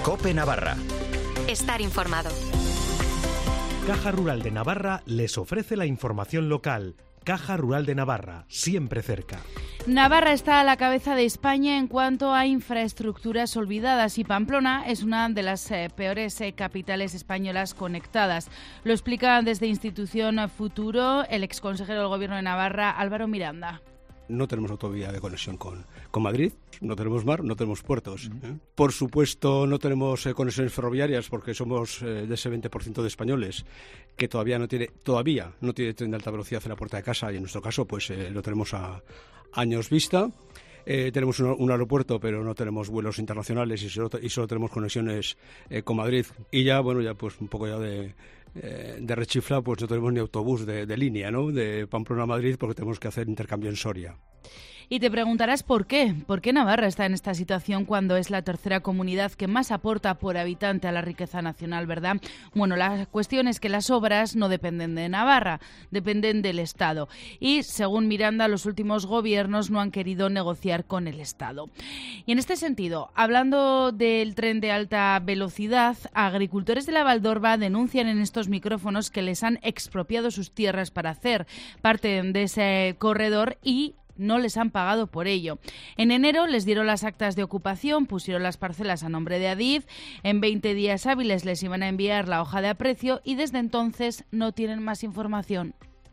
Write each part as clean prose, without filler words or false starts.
COPE Navarra. Estar informado. Caja Rural de Navarra les ofrece la información local. Caja Rural de Navarra, siempre cerca. Navarra está a la cabeza de España en cuanto a infraestructuras olvidadas y Pamplona es una de las peores capitales españolas conectadas. Lo explica desde Institución Futuro el exconsejero del Gobierno de Navarra, Álvaro Miranda. No tenemos autovía de conexión con Madrid, no tenemos mar, no tenemos puertos. Por supuesto, no tenemos conexiones ferroviarias porque somos de ese 20% de españoles que todavía no tiene tren de alta velocidad en la puerta de casa y en nuestro caso pues lo tenemos a años vista. Tenemos un aeropuerto, pero no tenemos vuelos internacionales y solo tenemos conexiones con Madrid. Y ya pues un poco ya de rechifla, pues no tenemos ni autobús de línea, ¿no? De Pamplona a Madrid porque tenemos que hacer intercambio en Soria. Y te preguntarás por qué. ¿Por qué Navarra está en esta situación cuando es la tercera comunidad que más aporta por habitante a la riqueza nacional, verdad? Bueno, la cuestión es que las obras no dependen de Navarra, dependen del Estado. Y, según Miranda, los últimos gobiernos no han querido negociar con el Estado. Y en este sentido, hablando del tren de alta velocidad, agricultores de la Valdorba denuncian en estos micrófonos que les han expropiado sus tierras para hacer parte de ese corredor y no les han pagado por ello. En enero les dieron las actas de ocupación, pusieron las parcelas a nombre de Adif, en 20 días hábiles les iban a enviar la hoja de aprecio y desde entonces no tienen más información.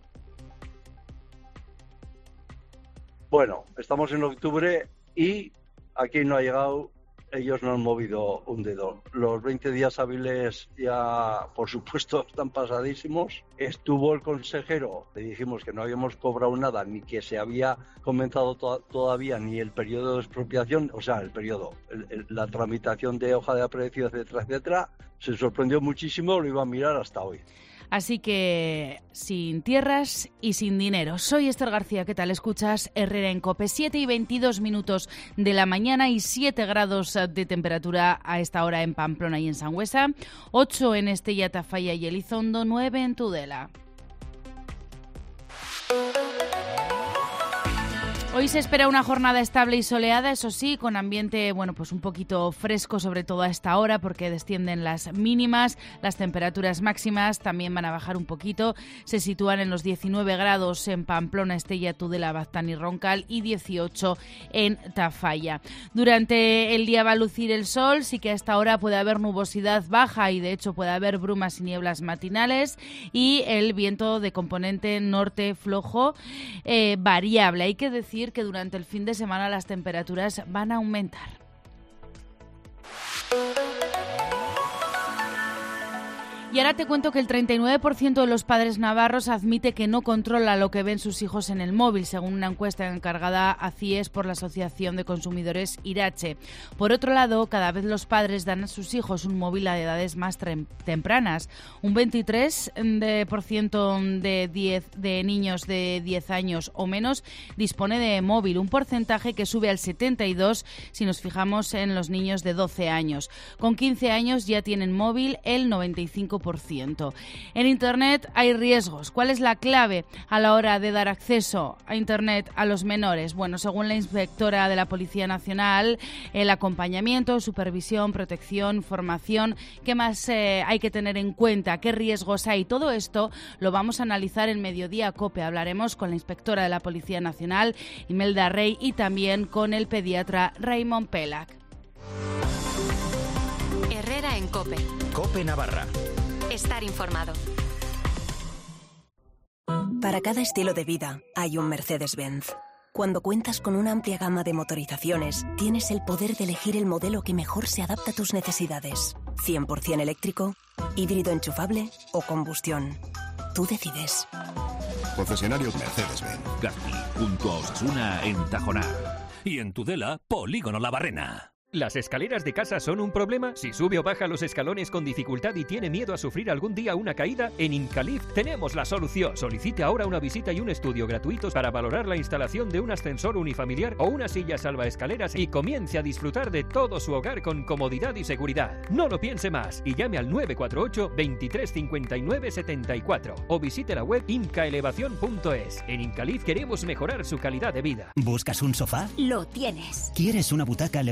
Bueno, estamos en octubre y aquí no ha llegado, ellos no han movido un dedo. Los 20 días hábiles ya, por supuesto, están pasadísimos. Estuvo el consejero, le dijimos que no habíamos cobrado nada, ni que se había comenzado todavía ni el periodo de expropiación, o sea, la tramitación de hoja de aprecio, etcétera, etcétera. Se sorprendió muchísimo, lo iba a mirar hasta hoy. Así que sin tierras y sin dinero. Soy Esther García, ¿qué tal? Escuchas Herrera en COPE, 7:22 de la mañana y 7 grados de temperatura a esta hora en Pamplona y en Sangüesa, 8 en Estella, Tafalla y Elizondo, 9 en Tudela. Hoy se espera una jornada estable y soleada, eso sí, con ambiente, pues un poquito fresco, sobre todo a esta hora, porque descienden las mínimas, las temperaturas máximas también van a bajar un poquito, se sitúan en los 19 grados en Pamplona, Estella, Tudela, Baztán y Roncal y 18 en Tafalla. Durante el día va a lucir el sol, sí que a esta hora puede haber nubosidad baja y de hecho puede haber brumas y nieblas matinales y el viento de componente norte flojo variable. Hay que decir que durante el fin de semana las temperaturas van a aumentar. Y ahora te cuento que el 39% de los padres navarros admite que no controla lo que ven sus hijos en el móvil, según una encuesta encargada a CIES por la Asociación de Consumidores Irache. Por otro lado, cada vez los padres dan a sus hijos un móvil a edades más tempranas. Un 23% de niños de 10 años o menos dispone de móvil, un porcentaje que sube al 72% si nos fijamos en los niños de 12 años. Con 15 años ya tienen móvil el 95%. En Internet hay riesgos. ¿Cuál es la clave a la hora de dar acceso a Internet a los menores? Bueno, según la inspectora de la Policía Nacional, el acompañamiento, supervisión, protección, formación, ¿qué más hay que tener en cuenta? ¿Qué riesgos hay? Todo esto lo vamos a analizar en Mediodía COPE. Hablaremos con la inspectora de la Policía Nacional, Imelda Rey, y también con el pediatra Raymond Pelac. Herrera en COPE. COPE Navarra. Estar informado. Para cada estilo de vida hay un Mercedes-Benz. Cuando cuentas con una amplia gama de motorizaciones, tienes el poder de elegir el modelo que mejor se adapta a tus necesidades. 100% eléctrico, híbrido enchufable o combustión. Tú decides. Concesionarios Mercedes-Benz. Gazpi, junto a Osasuna en Tajonar. Y en Tudela, Polígono La Barrena. ¿Las escaleras de casa son un problema? Si sube o baja los escalones con dificultad y tiene miedo a sufrir algún día una caída, en Incalif tenemos la solución. Solicite ahora una visita y un estudio gratuitos para valorar la instalación de un ascensor unifamiliar o una silla salvaescaleras y comience a disfrutar de todo su hogar con comodidad y seguridad. No lo piense más y llame al 948 23 59 74 o visite la web incaelevación.es. En Incalif queremos mejorar su calidad de vida. ¿Buscas un sofá? Lo tienes. ¿Quieres una butaca levanta personas?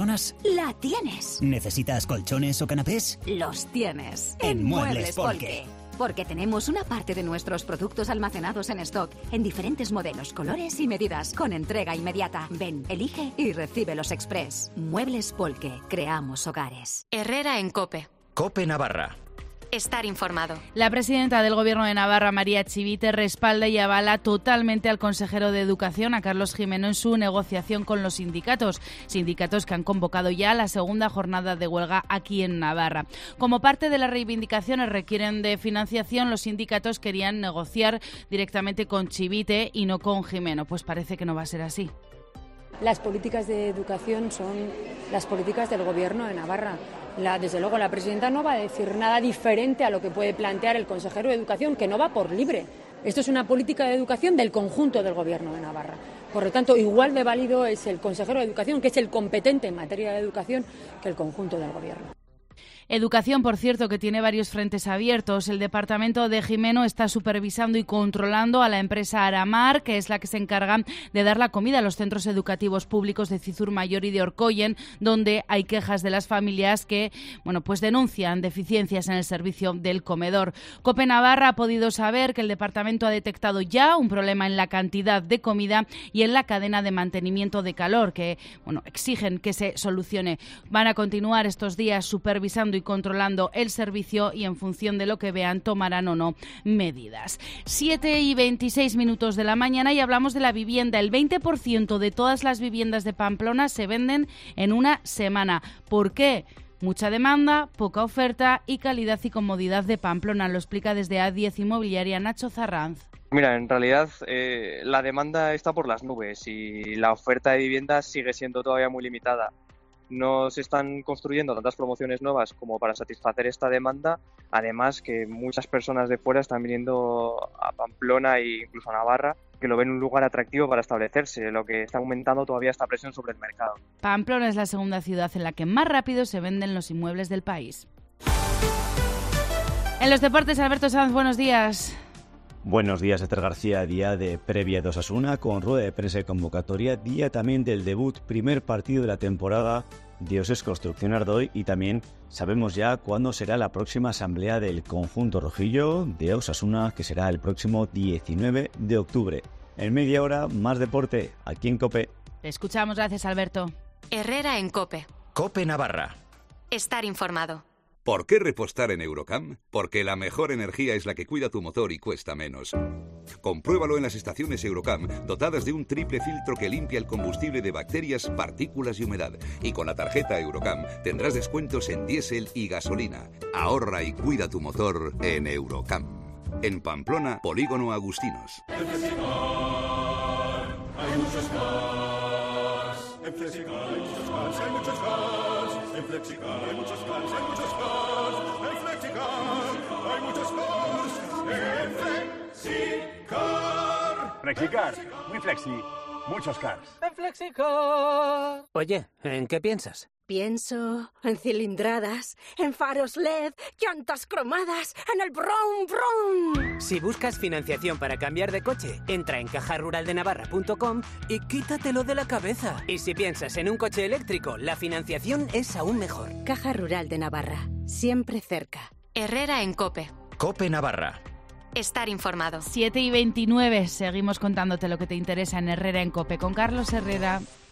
personas? La tienes. ¿Necesitas colchones o canapés? Los tienes. En Muebles Polke. Porque tenemos una parte de nuestros productos almacenados en stock, en diferentes modelos, colores y medidas, con entrega inmediata. Ven, elige y recíbelos express. Muebles Polke. Creamos hogares. Herrera en COPE. COPE Navarra. Estar informado. La presidenta del Gobierno de Navarra, María Chivite, respalda y avala totalmente al consejero de Educación, a Carlos Gimeno, en su negociación con los sindicatos que han convocado ya la segunda jornada de huelga aquí en Navarra. Como parte de las reivindicaciones requieren de financiación, los sindicatos querían negociar directamente con Chivite y no con Gimeno. Pues parece que no va a ser así. Las políticas de educación son las políticas del Gobierno de Navarra. Desde luego, la presidenta no va a decir nada diferente a lo que puede plantear el consejero de Educación, que no va por libre. Esto es una política de educación del conjunto del Gobierno de Navarra. Por lo tanto, igual de válido es el consejero de Educación, que es el competente en materia de educación, que el conjunto del Gobierno. Educación, por cierto, que tiene varios frentes abiertos. El departamento de Gimeno está supervisando y controlando a la empresa Aramar, que es la que se encarga de dar la comida a los centros educativos públicos de Cizur Mayor y de Orcoyen, donde hay quejas de las familias que, pues denuncian deficiencias en el servicio del comedor. COPE Navarra ha podido saber que el departamento ha detectado ya un problema en la cantidad de comida y en la cadena de mantenimiento de calor, que, exigen que se solucione. Van a continuar estos días supervisando y controlando el servicio y en función de lo que vean tomarán o no medidas. 7:26 de la mañana y hablamos de la vivienda. El 20% de todas las viviendas de Pamplona se venden en una semana. ¿Por qué? Mucha demanda, poca oferta y calidad y comodidad de Pamplona. Lo explica desde A10 Inmobiliaria Nacho Zarranz. Mira, en realidad la demanda está por las nubes y la oferta de viviendas sigue siendo todavía muy limitada. No se están construyendo tantas promociones nuevas como para satisfacer esta demanda, además que muchas personas de fuera están viniendo a Pamplona e incluso a Navarra, que lo ven un lugar atractivo para establecerse, lo que está aumentando todavía esta presión sobre el mercado. Pamplona es la segunda ciudad en la que más rápido se venden los inmuebles del país. En los deportes, Alberto Sanz, buenos días. Buenos días, Esther García. Día de previa de Osasuna con rueda de prensa y convocatoria. Día también del debut, primer partido de la temporada de Osés Construcción Ardoy. Y también sabemos ya cuándo será la próxima asamblea del conjunto rojillo de Osasuna, que será el próximo 19 de octubre. En media hora, más deporte, aquí en COPE. Te escuchamos, gracias, Alberto. Herrera en COPE. COPE Navarra. Estar informado. ¿Por qué repostar en Eurocam? Porque la mejor energía es la que cuida tu motor y cuesta menos. Compruébalo en las estaciones Eurocam, dotadas de un triple filtro que limpia el combustible de bacterias, partículas y humedad. Y con la tarjeta Eurocam tendrás descuentos en diésel y gasolina. Ahorra y cuida tu motor en Eurocam. En Pamplona, Polígono Agustinos. En Flexicar hay muchos cars. En Flexicar hay muchos cars, hay muchos cars. En Flexicar hay muchos cars, hay muchos cars. En Flexicar hay muchos cars. En Flexicar. Flexicar, muy flexi, muchos cars. En Flexicar. Oye, ¿en qué piensas? Pienso en cilindradas, en faros LED, llantas cromadas, en el brum brum. Si buscas financiación para cambiar de coche, entra en cajaruraldenavarra.com y quítatelo de la cabeza. Y si piensas en un coche eléctrico, la financiación es aún mejor. Caja Rural de Navarra, siempre cerca. Herrera en COPE. COPE Navarra. Estar informado. 7:29, seguimos contándote lo que te interesa en Herrera en COPE con Carlos Herrera.